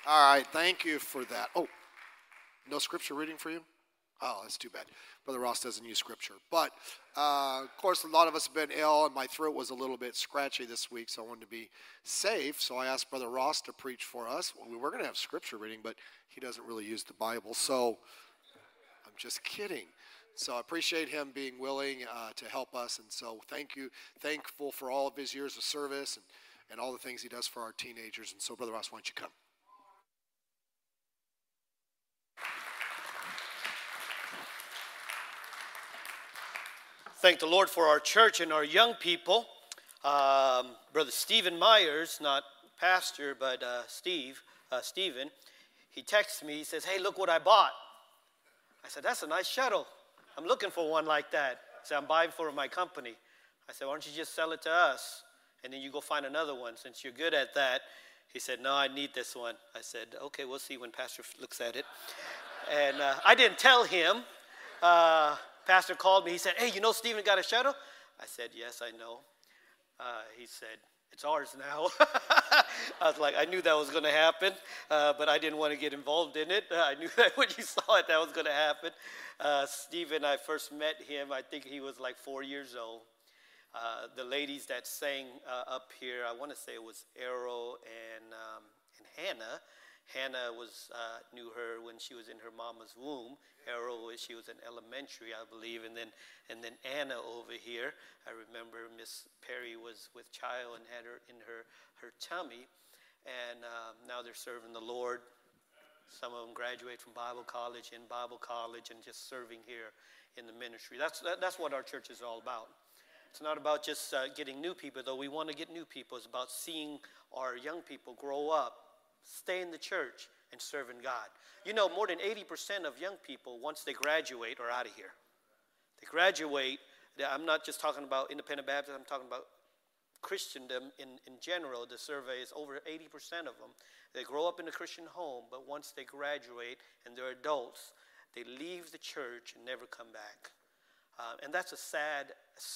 All right, thank you for that. Oh, no scripture reading for you? Oh, that's too bad. Brother Ross doesn't use scripture. But, of course, a lot of us have been ill, and my throat was a little bit scratchy this week, so I wanted to be safe. So I asked Brother Ross to preach for us. Well, we were going to have scripture reading, but he doesn't really use the Bible. So I'm just kidding. So I appreciate him being willing to help us. And so thankful for all of his years of service and all the things he does for our teenagers. And so, Brother Ross, why don't you come? Thank the Lord for our church and our young people. Brother Stephen Myers, not pastor, but Stephen, he texts me. He says, "Hey, look what I bought." I said, "That's a nice shuttle. I'm looking for one like that." He said, "I'm buying for my company." I said, "Why don't you just sell it to us, and then you go find another one since you're good at that?" He said, "No, I need this one." I said, "Okay, we'll see when Pastor looks at it." And I didn't tell him. Pastor called me. He said, "Hey, you know Stephen got a shuttle?" I said, "Yes, I know." He said, "It's ours now." I was like, I knew that was going to happen, but I didn't want to get involved in it. I knew that when you saw it, that was going to happen. Stephen, I first met him, I think he was like 4 years old. The ladies that sang up here, I want to say it was Arrow and Hannah. Hannah knew her when she was in her mama's womb. Arrow, she was in elementary, I believe, and then Anna over here. I remember Miss Perry was with child and had her in her tummy, and now they're serving the Lord. Some of them graduate from Bible college and just serving here in the ministry. That's what our church is all about. It's not about just getting new people, though we want to get new people. It's about seeing our young people grow up, stay in the church, and serving God. You know, more than 80% of young people, once they graduate, are out of here. They graduate. I'm not just talking about independent Baptists. I'm talking about Christendom in general. The survey is over 80% of them. They grow up in a Christian home, but once they graduate and they're adults, they leave the church and never come back. And that's a sad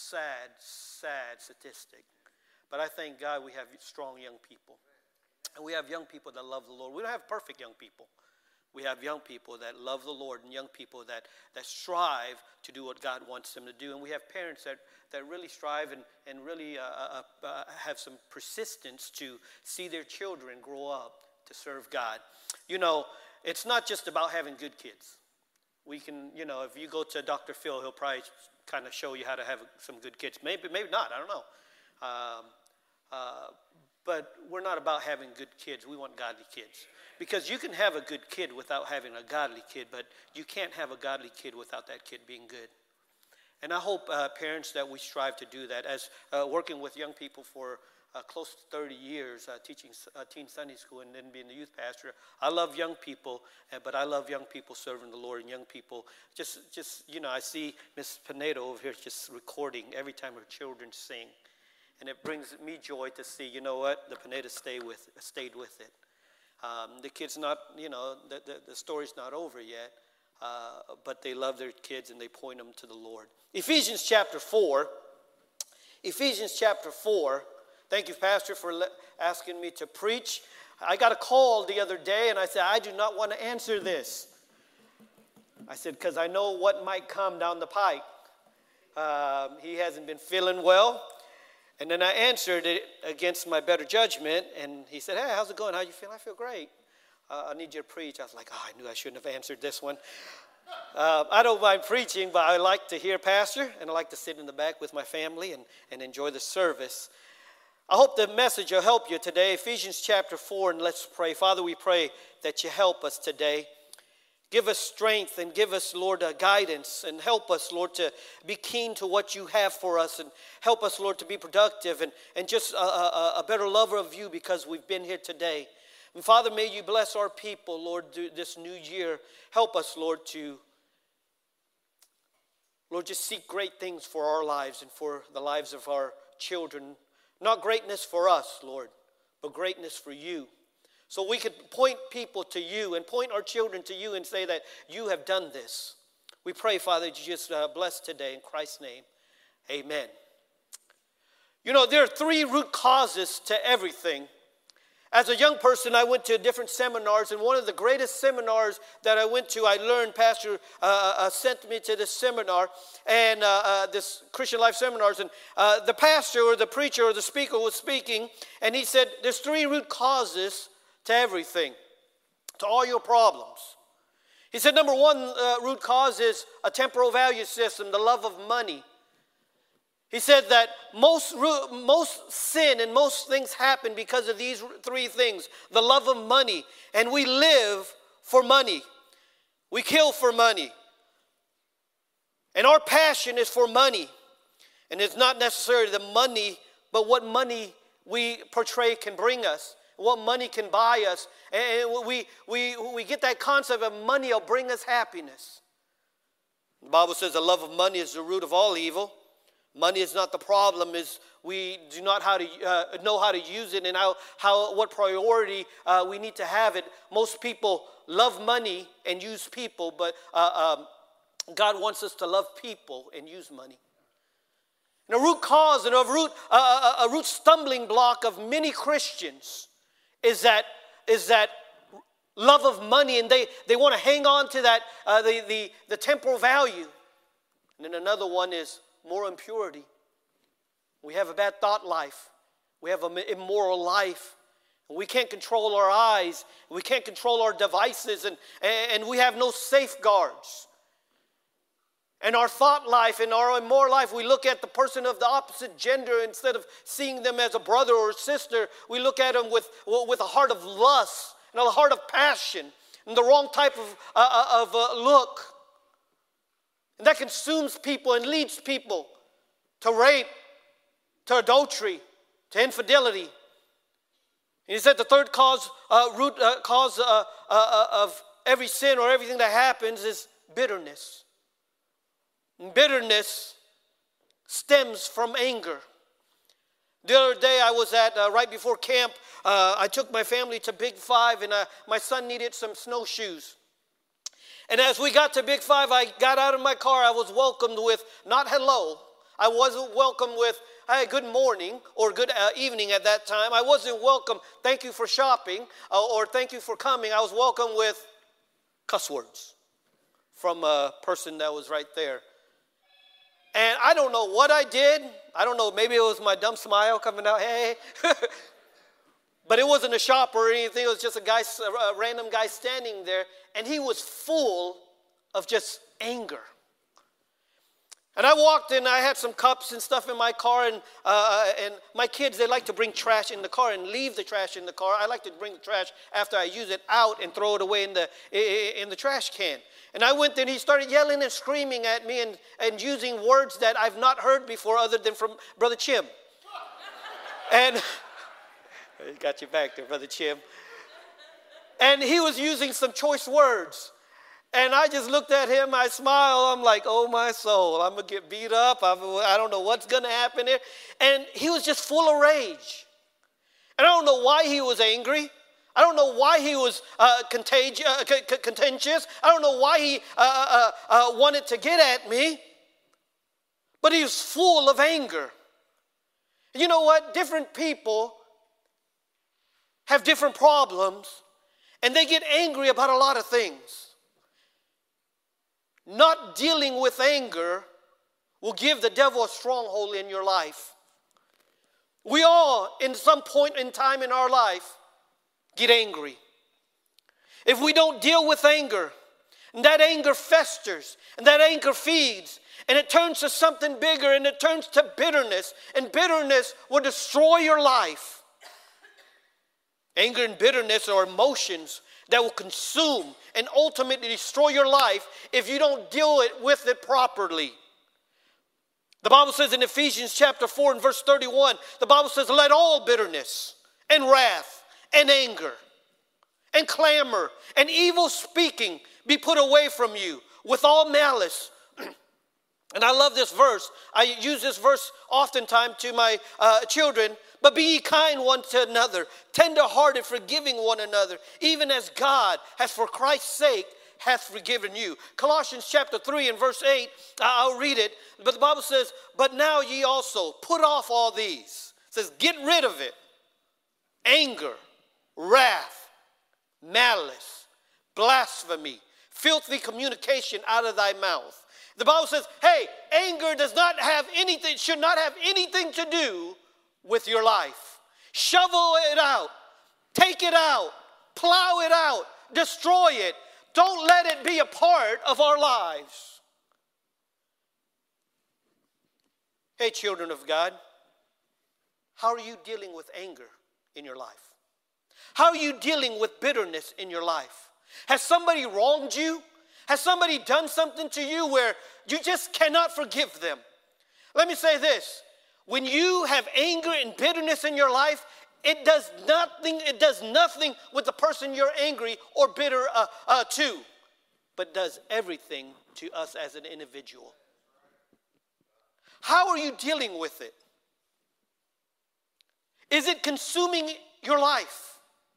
statistic. But I thank God we have strong young people. And we have young people that love the Lord. We don't have perfect young people. We have young people that love the Lord and young people that strive to do what God wants them to do. And we have parents that really strive and really have some persistence to see their children grow up to serve God. You know, it's not just about having good kids. We can, you know, if you go to Dr. Phil, he'll probably kind of show you how to have some good kids. Maybe not, I don't know. But we're not about having good kids. We want godly kids. Because you can have a good kid without having a godly kid, but you can't have a godly kid without that kid being good. And I hope parents that we strive to do that. As working with young people for close to 30 years, teaching teen Sunday school and then being the youth pastor, I love young people, but I love young people serving the Lord and young people. Just you know, I see Miss Pinedo over here just recording every time her children sing. And it brings me joy to see, you know what, the Pinedas stayed with it. The kid's not, you know, the story's not over yet, but they love their kids and they point them to the Lord. Ephesians chapter 4. Thank you, Pastor, for asking me to preach. I got a call the other day and I said, I do not want to answer this. I said, because I know what might come down the pike. He hasn't been feeling well. And then I answered it against my better judgment, and he said, "Hey, how's it going? How you feel?" "I feel great. I need you to preach." I was like, I knew I shouldn't have answered this one. I don't mind preaching, but I like to hear Pastor, and I like to sit in the back with my family and enjoy the service. I hope the message will help you today. Ephesians chapter 4, and let's pray. Father, we pray that you help us today. Give us strength and give us, Lord, guidance, and help us, Lord, to be keen to what you have for us, and help us, Lord, to be productive and just a better lover of you because we've been here today. And Father, may you bless our people, Lord, this new year. Help us, Lord, to, Lord, just seek great things for our lives and for the lives of our children. Not greatness for us, Lord, but greatness for you. So we could point people to you and point our children to you and say that you have done this. We pray, Father, that you just bless today in Christ's name. Amen. You know, there are 3 root causes to everything. As a young person, I went to different seminars, and one of the greatest seminars that I went to, I learned, Pastor sent me to this seminar, and this Christian Life Seminars, and the pastor or the preacher or the speaker was speaking, and he said, there's 3 root causes to everything, to all your problems. He said, number 1 root cause is a temporal value system, the love of money. He said that most sin and most things happen because of these 3 things. The love of money. And we live for money. We kill for money. And our passion is for money. And it's not necessarily the money, but what money we portray can bring us. What money can buy us. And we get that concept of money will bring us happiness. The Bible says the love of money is the root of all evil. Money is not the problem, is we do not know how to use it and what priority we need to have it. Most people love money and use people, but God wants us to love people and use money. And a root cause and a root stumbling block of many Christians is that love of money, and they want to hang on to that the temporal value. And then another one is moral impurity. We have a bad thought life. We have an immoral life. We can't control our eyes. We can't control our devices, and we have no safeguards. And our thought life and our immoral life, we look at the person of the opposite gender instead of seeing them as a brother or sister. We look at them with a heart of lust and a heart of passion and the wrong type of look. And that consumes people and leads people to rape, to adultery, to infidelity. And he said the third root cause of every sin or everything that happens is bitterness. And bitterness stems from anger. The other day I was at, right before camp, I took my family to Big 5, and my son needed some snowshoes. And as we got to Big 5, I got out of my car. I was welcomed with not hello. I wasn't welcomed with, hey, good morning or good evening at that time. I wasn't welcomed, thank you for shopping or thank you for coming. I was welcomed with cuss words from a person that was right there. And I don't know what I did. I don't know, maybe it was my dumb smile coming out, hey. But it wasn't a shop or anything. It was just a random guy standing there. And he was full of just anger. And I walked in, I had some cups and stuff in my car, and my kids, they like to bring trash in the car and leave the trash in the car. I like to bring the trash after I use it out and throw it away in the trash can. And I went there, and he started yelling and screaming at me and using words that I've not heard before other than from Brother Chim. And he got you back there, Brother Chim. And he was using some choice words. And I just looked at him, I smiled, I'm like, oh my soul, I'm going to get beat up, I don't know what's going to happen here. And he was just full of rage. And I don't know why he was angry. I don't know why he was contentious. I don't know why he wanted to get at me. But he was full of anger. You know what? Different people have different problems, and they get angry about a lot of things. Not dealing with anger will give the devil a stronghold in your life. We all, in some point in time in our life, get angry. If we don't deal with anger, and that anger festers, and that anger feeds, and it turns to something bigger, and it turns to bitterness, and bitterness will destroy your life. Anger and bitterness are emotions that will consume and ultimately destroy your life if you don't deal with it properly. The Bible says in Ephesians chapter 4 and verse 31, the Bible says, let all bitterness and wrath and anger and clamor and evil speaking be put away from you with all malice. And I love this verse. I use this verse oftentimes to my children. But be ye kind one to another, tender-hearted, forgiving one another, even as God has for Christ's sake hath forgiven you. Colossians chapter 3 and verse 8, I'll read it. But the Bible says, but now ye also put off all these. It says, get rid of it. Anger, wrath, malice, blasphemy, filthy communication out of thy mouth. The Bible says, hey, anger does not have anything, should not have anything to do with your life. Shovel it out. Take it out. Plow it out. Destroy it. Don't let it be a part of our lives. Hey, children of God, how are you dealing with anger in your life? How are you dealing with bitterness in your life? Has somebody wronged you? Has somebody done something to you where you just cannot forgive them? Let me say this. When you have anger and bitterness in your life, it does nothing with the person you're angry or bitter to, but does everything to us as an individual. How are you dealing with it? Is it consuming your life?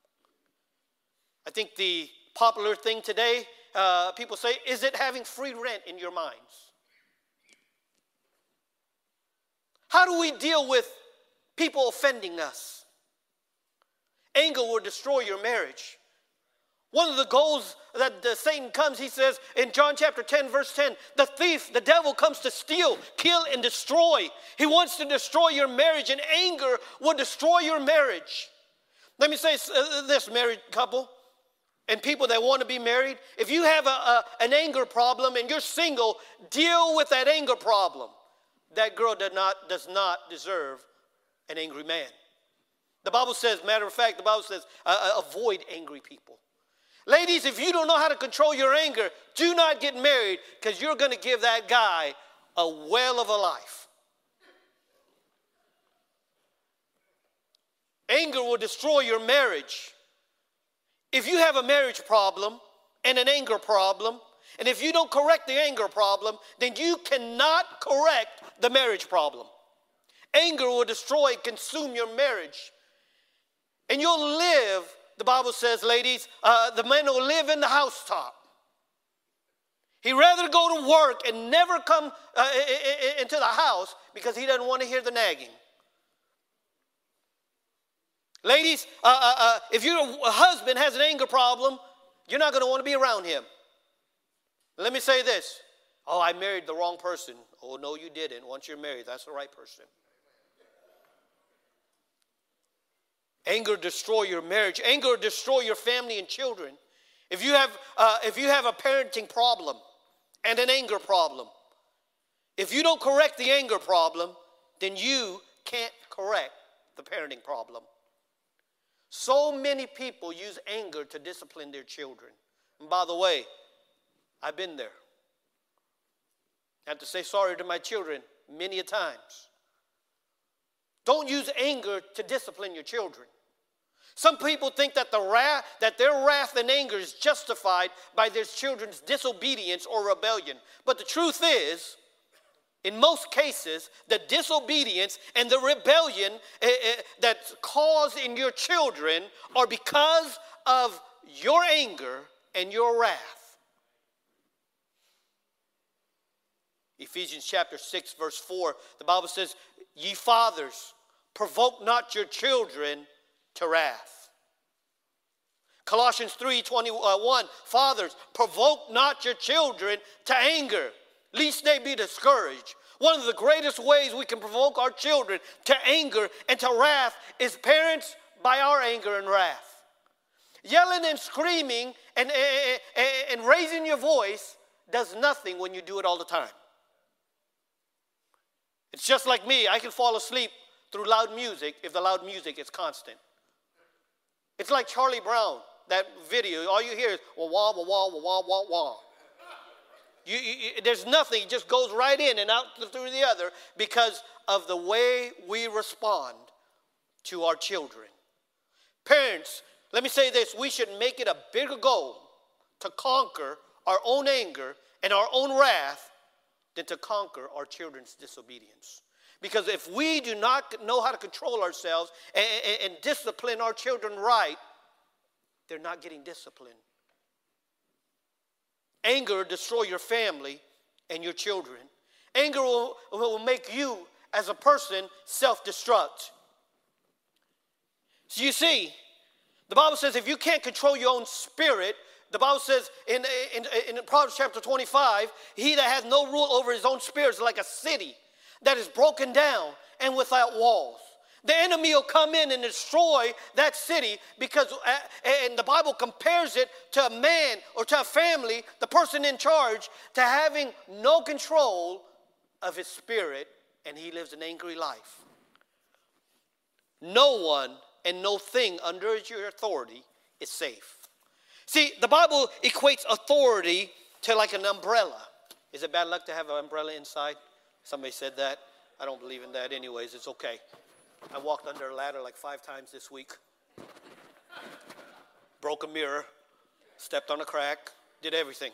I think the popular thing today, people say, is it having free rent in your minds? How do we deal with people offending us? Anger will destroy your marriage. One of the goals that Satan comes, he says in John chapter 10, verse 10, the thief, the devil comes to steal, kill, and destroy. He wants to destroy your marriage, and anger will destroy your marriage. Let me say this, married couple and people that want to be married. If you have an anger problem and you're single, deal with that anger problem. That girl does not deserve an angry man. The Bible says, matter of fact, the Bible says, avoid angry people. Ladies, if you don't know how to control your anger, do not get married, because you're going to give that guy a well of a life. Anger will destroy your marriage. If you have a marriage problem and an anger problem, and if you don't correct the anger problem, then you cannot correct the marriage problem. Anger will destroy and consume your marriage. And you'll live, the Bible says, ladies, the man will live in the housetop. He'd rather go to work and never come into the house because he doesn't want to hear the nagging. Ladies, if your husband has an anger problem, you're not going to want to be around him. Let me say this. Oh, I married the wrong person. Oh, no, you didn't. Once you're married, that's the right person. Anger destroy your marriage. Anger destroy your family and children. If you have a parenting problem and an anger problem, if you don't correct the anger problem, then you can't correct the parenting problem. So many people use anger to discipline their children. And by the way, I've been there. I have to say sorry to my children many a times. Don't use anger to discipline your children. Some people think that their wrath and anger is justified by their children's disobedience or rebellion. But the truth is, in most cases, the disobedience and the rebellion that's caused in your children are because of your anger and your wrath. Ephesians chapter 6, verse 4, the Bible says, ye fathers, provoke not your children to wrath. Colossians 3:21, fathers, provoke not your children to anger, lest they be discouraged. One of the greatest ways we can provoke our children to anger and to wrath is parents by our anger and wrath. Yelling and screaming and raising your voice does nothing when you do it all the time. It's just like me. I can fall asleep through loud music if the loud music is constant. It's like Charlie Brown, that video. All you hear is wah, wah, wah, wah, wah, wah, wah. There's nothing. It just goes right in and out through the other because of the way we respond to our children. Parents, let me say this. We should make it a bigger goal to conquer our own anger and our own wrath than to conquer our children's disobedience. Because if we do not know how to control ourselves and discipline our children right, they're not getting disciplined. Anger will destroy your family and your children. Anger will make you, as a person, self-destruct. So you see, The Bible says if you can't control your own spirit, the Bible says in Proverbs chapter 25, he that has no rule over his own spirit is like a city that is broken down and without walls. The enemy will come in and destroy that city because, and the Bible compares it to a man or to a family, the person in charge, to having no control of his spirit, and he lives an angry life. No one and no thing under your authority is safe. See, the Bible equates authority to like an umbrella. Is it bad luck to have an umbrella inside? Somebody said that. I don't believe in that anyways. It's okay. I walked under a ladder like 5 times this week. Broke a mirror. Stepped on a crack. Did everything.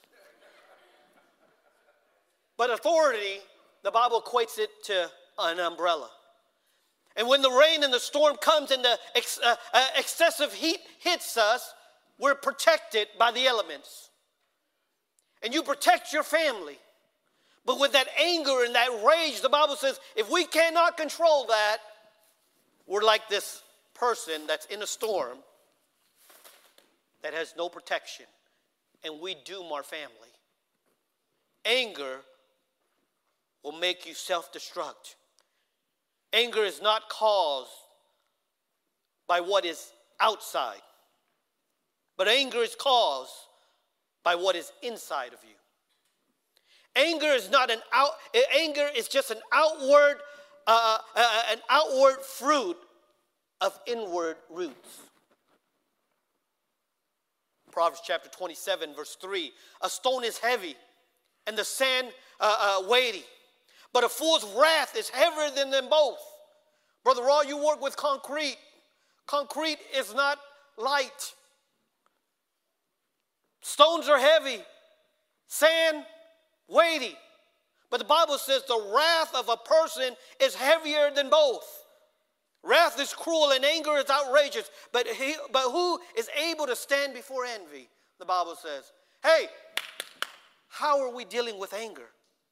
But authority, the Bible equates it to an umbrella. And when the rain and the storm comes and the excessive heat hits us, we're protected by the elements. And you protect your family. But with that anger and that rage, the Bible says, if we cannot control that, we're like this person that's in a storm that has no protection. And we doom our family. Anger will make you self-destruct. Anger is not caused by what is outside, but anger is caused by what is inside of you. Anger is not anger is just an outward fruit of inward roots. Proverbs chapter 27, verse 3. A stone is heavy and the sand weighty, but a fool's wrath is heavier than them both. Brother Raw, you work with concrete. Concrete is not light. Stones are heavy. Sand, weighty. But the Bible says the wrath of a person is heavier than both. Wrath is cruel and anger is outrageous. But who is able to stand before envy? The Bible says. Hey, how are we dealing with anger?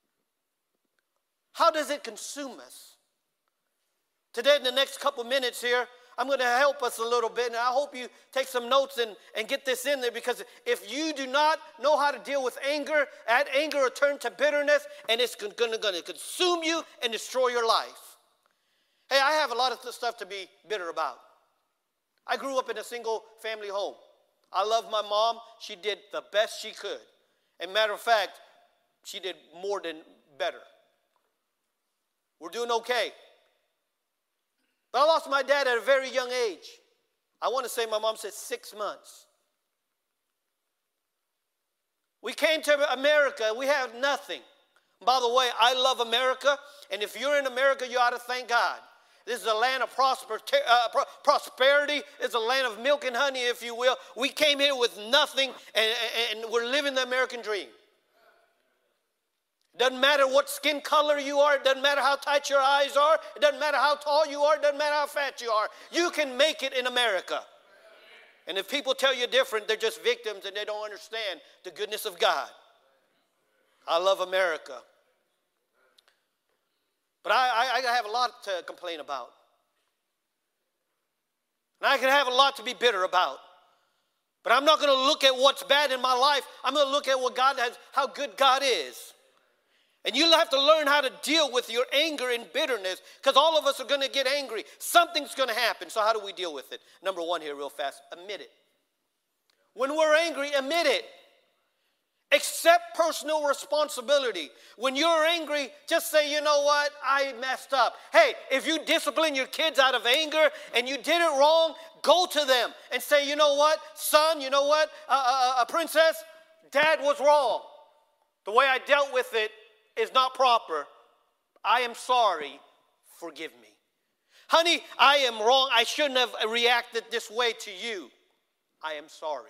How does it consume us? Today, in the next couple minutes here, I'm going to help us a little bit, and I hope you take some notes and get this in there, because if you do not know how to deal with anger, that anger will turn to bitterness, and it's going to consume you and destroy your life. Hey, I have a lot of stuff to be bitter about. I grew up in a single-family home. I love my mom. She did the best she could. And matter of fact, she did more than better. We're doing okay. But I lost my dad at a very young age. I want to say my mom said 6 months. We came to America. We have nothing. By the way, I love America. And if you're in America, you ought to thank God. This is a land of prosperity. It's a land of milk and honey, if you will. We came here with nothing, and we're living the American dream. Doesn't matter what skin color you are. It doesn't matter how tight your eyes are. It doesn't matter how tall you are. It doesn't matter how fat you are. You can make it in America. And if people tell you different, they're just victims and they don't understand the goodness of God. I love America. But I have a lot to complain about. And I can have a lot to be bitter about. But I'm not going to look at what's bad in my life. I'm going to look at what God has, how good God is. And you'll have to learn how to deal with your anger and bitterness, because all of us are going to get angry. Something's going to happen. So how do we deal with it? Number one here real fast, admit it. When we're angry, admit it. Accept personal responsibility. When you're angry, just say, you know what, I messed up. Hey, if you discipline your kids out of anger and you did it wrong, go to them and say, you know what, son, you know what, princess, dad was wrong. The way I dealt with it is not proper. I am sorry. Forgive me. Honey, I am wrong. I shouldn't have reacted this way to you. I am sorry.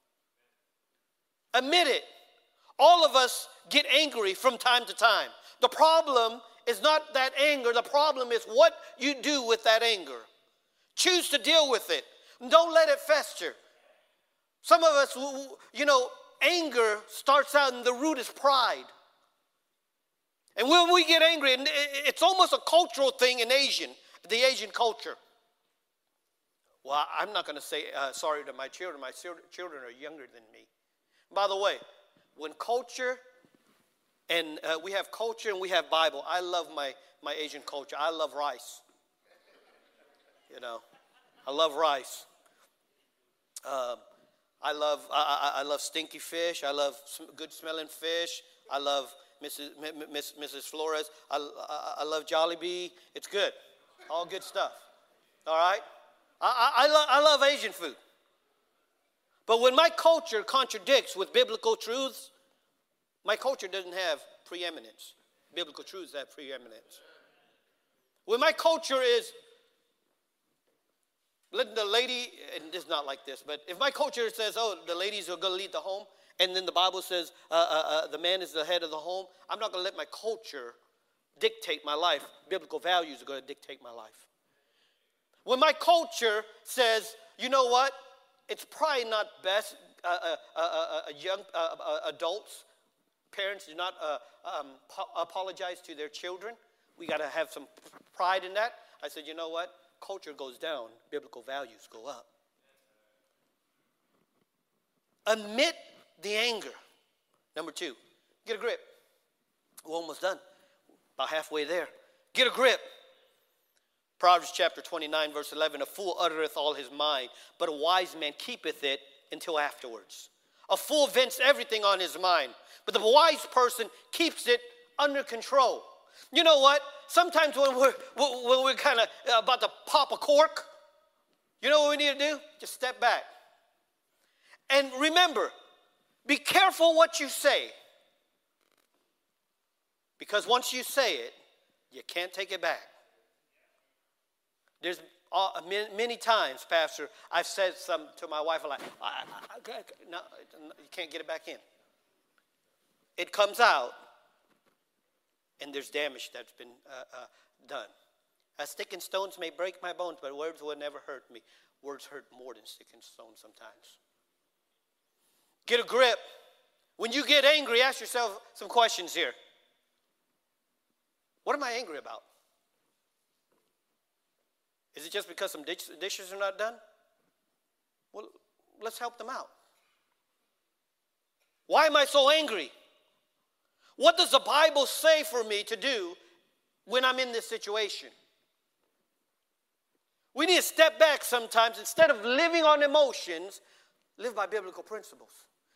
Admit it. All of us get angry from time to time. The problem is not that anger. The problem is what you do with that anger. Choose to deal with it. Don't let it fester. Some of us, anger starts out and the root is pride. And when we get angry, it's almost a cultural thing in the Asian culture. Well, I'm not going to say sorry to my children. My children are younger than me. By the way, when culture, and we have culture and we have Bible. I love my Asian culture. I love rice. You know, I love rice. I love stinky fish. I love good smelling fish. I love Mrs. Flores. I love Jollibee. It's good. All good stuff. All right? I love Asian food. But when my culture contradicts with biblical truths, my culture doesn't have preeminence. Biblical truths have preeminence. When my culture is, let the lady, and it's not like this, but if my culture says, oh, the ladies are going to lead the home, and then the Bible says the man is the head of the home, I'm not going to let my culture dictate my life. Biblical values are going to dictate my life. When my culture says, you know what, it's probably not best, young adults, parents do not apologize to their children. We got to have some pride in that. I said, you know what, culture goes down, biblical values go up. Admit the anger. Number 2, get a grip. We're almost done, about halfway there. Get a grip. Proverbs chapter 29, verse 11, a fool uttereth all his mind, but a wise man keepeth it until afterwards. A fool vents everything on his mind, but the wise person keeps it under control. You know what? Sometimes when we're kind of about to pop a cork, you know what we need to do? Just step back. And remember, be careful what you say. Because once you say it, you can't take it back. There's many times, Pastor, I've said something to my wife, like, no, you can't get it back in. It comes out, and there's damage that's been done. A stick and stones may break my bones, but words will never hurt me. Words hurt more than stick and stones sometimes. Get a grip. When you get angry, ask yourself some questions here. What am I angry about? Is it just because some dishes are not done? Well, let's help them out. Why am I so angry? What does the Bible say for me to do when I'm in this situation? We need to step back sometimes. Instead of living on emotions, live by biblical principles.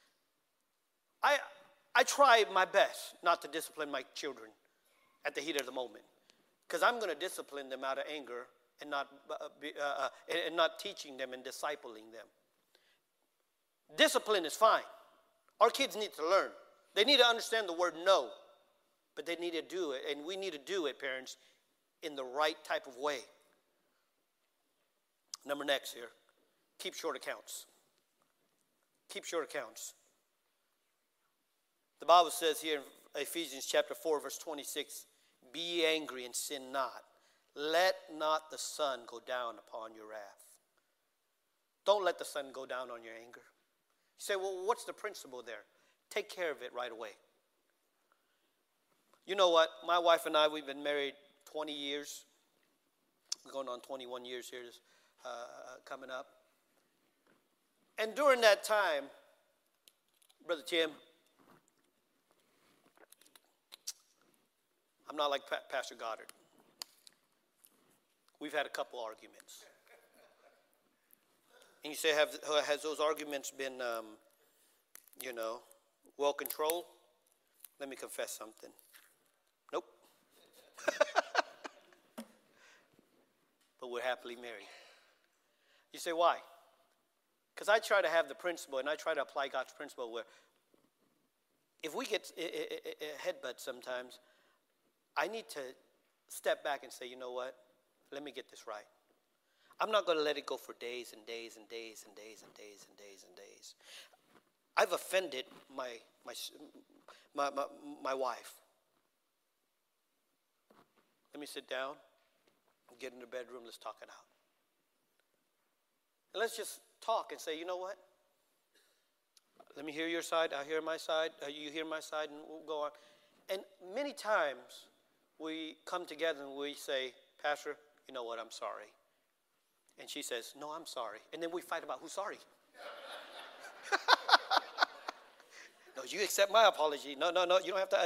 I try my best not to discipline my children at the heat of the moment, because I'm going to discipline them out of anger and not teaching them and discipling them. Discipline is fine. Our kids need to learn. They need to understand the word no, but they need to do it, and we need to do it, parents, in the right type of way. Number next here, keep short accounts. Keep short accounts. The Bible says here in Ephesians chapter 4, verse 26, be ye angry and sin not. Let not the sun go down upon your wrath. Don't let the sun go down on your anger. You say, well, what's the principle there? Take care of it right away. You know what? My wife and I, we've been married 20 years. We're going on 21 years here coming up. And during that time, Brother Tim, I'm not like Pastor Goddard. We've had a couple arguments. And you say, has those arguments been, well controlled? Let me confess something. Nope. But we're happily married. You say, why? Because I try to have the principle, and I try to apply God's principle where if we get a headbutt sometimes, I need to step back and say, you know what? Let me get this right. I'm not going to let it go for days and days and days and days and days and days and days. I've offended my wife. Let me sit down, get in the bedroom, let's talk it out. And let's just talk and say, you know what? Let me hear your side, I hear my side, you hear my side, and we'll go on. And many times we come together and we say, Pastor, you know what, I'm sorry. And she says, no, I'm sorry. And then we fight about who's sorry. No, you accept my apology. No, you don't have to.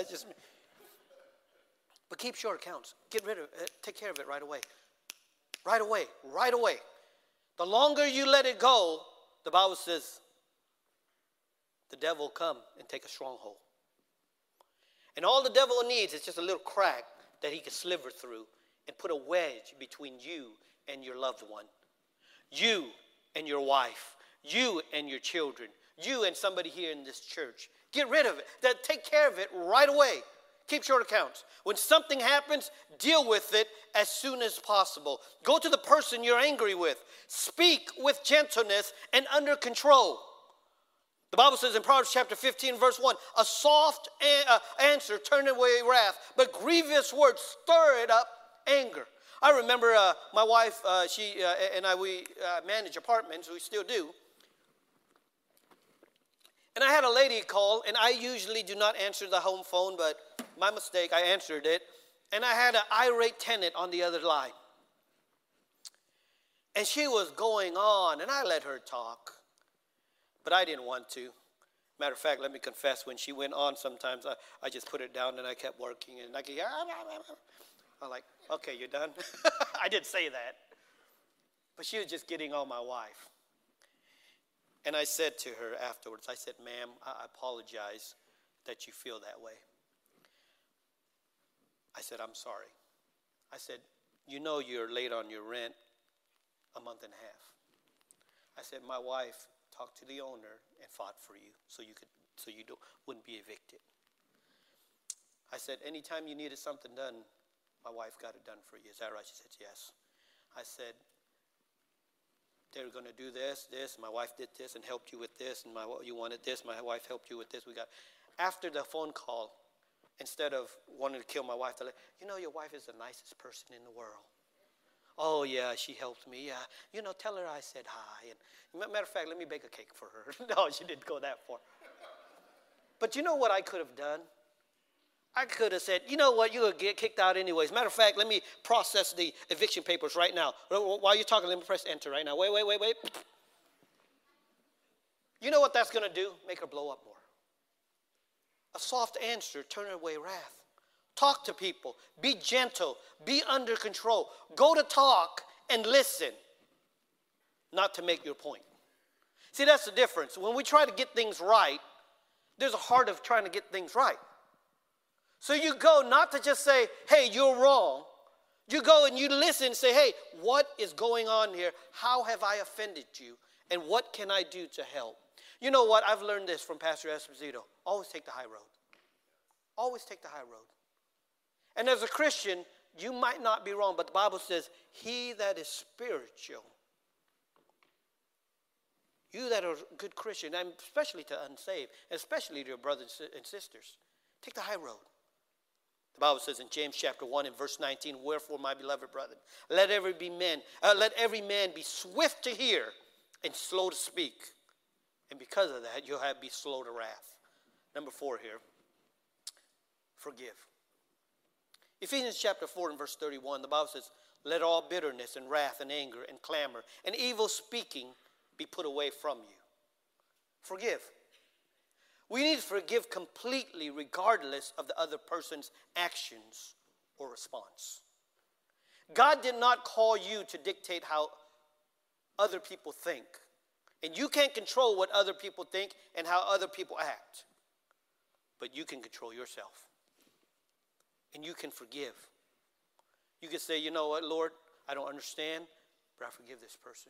But keep short accounts. Get rid of it. Take care of it right away. Right away. Right away. The longer you let it go, the Bible says, the devil will come and take a stronghold. And all the devil needs is just a little crack that he can sliver through and put a wedge between you and your loved one. You and your wife. You and your children. You and somebody here in this church. Get rid of it. Take care of it right away. Keep short accounts. When something happens, deal with it as soon as possible. Go to the person you're angry with. Speak with gentleness and under control. The Bible says in Proverbs chapter 15, verse 1, a soft answer turn away wrath, but grievous words stir it up anger. I remember my wife, she and I, we manage apartments, we still do. And I had a lady call, and I usually do not answer the home phone, but my mistake, I answered it. And I had an irate tenant on the other line. And she was going on, and I let her talk. But I didn't want to. Matter of fact, let me confess, when she went on, sometimes I just put it down and I kept working. And I could hear, I'm like, okay, you're done? I didn't say that. But she was just getting on my wife. And I said to her afterwards, I said, ma'am, I apologize that you feel that way. I said, I'm sorry. I said, you know you're late on your rent a month and a half. I said, my wife talked to the owner and fought for you so you wouldn't be evicted. I said, anytime you needed something done, my wife got it done for you. Is that right? She said, yes. I said, they were going to do this. My wife did this and helped you with this, and you wanted this. My wife helped you with this. After the phone call, instead of wanting to kill my wife, they're like, you know, your wife is the nicest person in the world. Oh, yeah, she helped me. You know, tell her I said hi. And matter of fact, let me bake a cake for her. No, she didn't go that far. But you know what I could have done? I could have said, you know what, you're going to get kicked out anyways. Matter of fact, let me process the eviction papers right now. While you're talking, let me press enter right now. Wait. You know what that's going to do? Make her blow up more. A soft answer, turn away wrath. Talk to people. Be gentle. Be under control. Go to talk and listen, not to make your point. See, that's the difference. When we try to get things right, there's a heart of trying to get things right. So you go not to just say, hey, you're wrong. You go and you listen and say, hey, what is going on here? How have I offended you? And what can I do to help? You know what? I've learned this from Pastor Esposito. Always take the high road. Always take the high road. And as a Christian, you might not be wrong, but the Bible says, he that is spiritual, you that are a good Christian, and especially to unsaved, and especially to your brothers and sisters, take the high road. The Bible says in James chapter 1 and verse 19, wherefore, my beloved brethren, let every man be swift to hear and slow to speak. And because of that, you'll be slow to wrath. Number 4 here, forgive. Ephesians chapter 4 and verse 31, the Bible says, let all bitterness and wrath and anger and clamor and evil speaking be put away from you. Forgive. We need to forgive completely regardless of the other person's actions or response. God did not call you to dictate how other people think. And you can't control what other people think and how other people act. But you can control yourself. And you can forgive. You can say, you know what, Lord, I don't understand, but I forgive this person.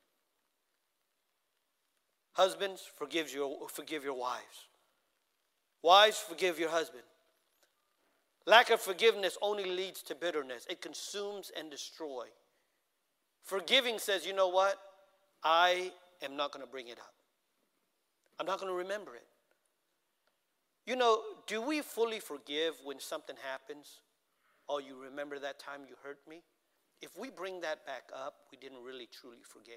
Husbands, forgive your wives. Wives, forgive your husband. Lack of forgiveness only leads to bitterness. It consumes and destroys. Forgiving says, you know what? I am not going to bring it up. I'm not going to remember it. You know, do we fully forgive when something happens? Oh, you remember that time you hurt me? If we bring that back up, we didn't really truly forgive.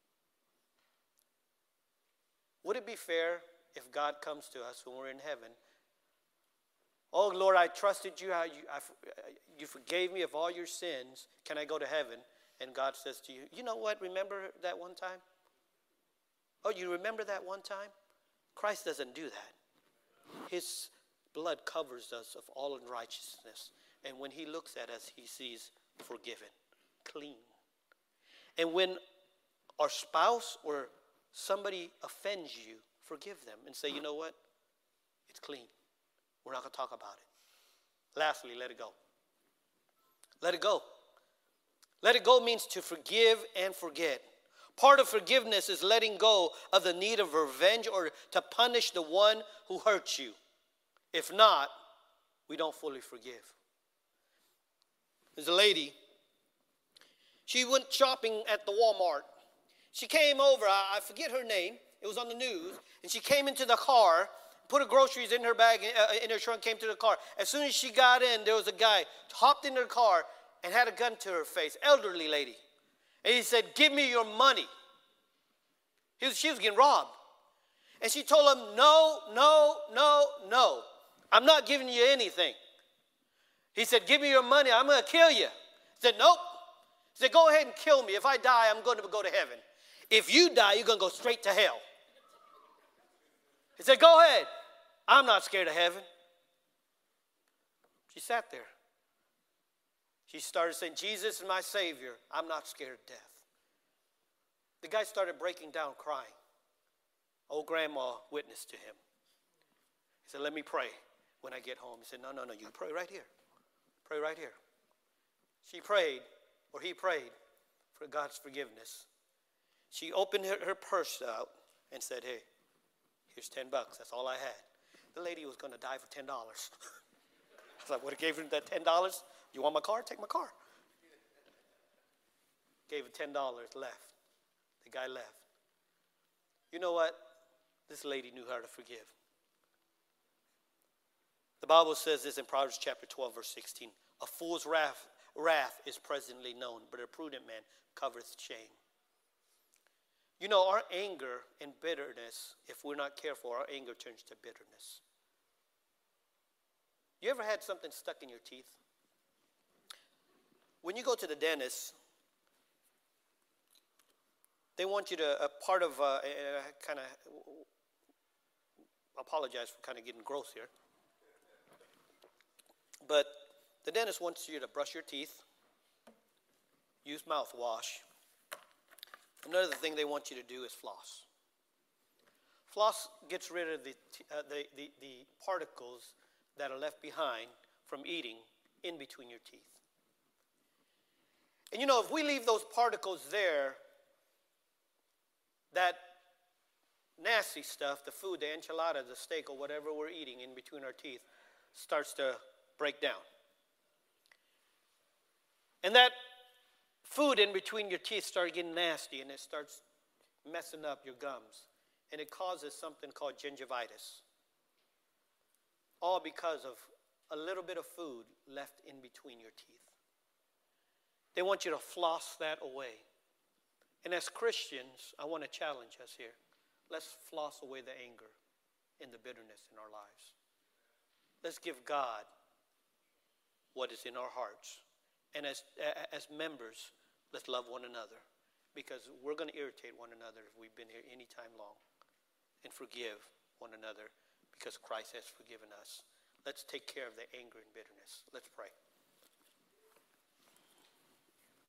Would it be fair if God comes to us when we're in heaven? Oh, Lord, I trusted you. You forgave me of all your sins. Can I go to heaven? and God says to you, you know what, remember that one time? Oh, you remember that one time? Christ doesn't do that. His blood covers us of all unrighteousness. And when he looks at us, he sees forgiven, clean. And when our spouse or somebody offends you, forgive them and say, you know what? It's clean. We're not going to talk about it. Lastly, let it go. Let it go. Let it go means to forgive and forget. Part of forgiveness is letting go of the need of revenge or to punish the one who hurt you. If not, we don't fully forgive. There's a lady. She went shopping at the Walmart. She came over. I forget her name. It was on the news. And she came into the car, put her groceries in her bag, in her trunk, came to the car. As soon as she got in, there was a guy hopped in her car and had a gun to her face, elderly lady. And he said, give me your money. She was getting robbed. And she told him, no, no, no, no. I'm not giving you anything. He said, give me your money. I'm going to kill you. He said, nope. He said, go ahead and kill me. If I die, I'm going to go to heaven. If you die, you're going to go straight to hell. He said, go ahead. I'm not scared of heaven. She sat there. She started saying, Jesus is my Savior. I'm not scared of death. The guy started breaking down crying. Old grandma witnessed to him. He said, let me pray when I get home. He said, no, no, no, you pray right here. Pray right here. She prayed, or he prayed, for God's forgiveness. She opened her purse out and said, hey, here's $10. That's all I had. The lady was going to die for $10. I was like, what, gave her that $10? You want my car? Take my car. Gave her $10, left. The guy left. You know what? This lady knew how to forgive. The Bible says this in Proverbs chapter 12, verse 16. A fool's wrath is presently known, but a prudent man covereth shame. You know, our anger and bitterness, if we're not careful, our anger turns to bitterness. You ever had something stuck in your teeth? When you go to the dentist, they want you to, part of, kind of, apologize for kind of getting gross here. But the dentist wants you to brush your teeth, use mouthwash. Another thing they want you to do is floss. Floss gets rid of the particles that are left behind from eating in between your teeth. And you know, if we leave those particles there, that nasty stuff, the food, the enchilada, the steak, or whatever we're eating in between our teeth, starts to break down. And that food in between your teeth starts getting nasty, and it starts messing up your gums. And it causes something called gingivitis. All because of a little bit of food left in between your teeth. They want you to floss that away. And as Christians, I want to challenge us here. Let's floss away the anger and the bitterness in our lives. Let's give God what is in our hearts. And as members, let's love one another. Because we're going to irritate one another if we've been here any time long. And forgive one another because Christ has forgiven us. Let's take care of the anger and bitterness. Let's pray.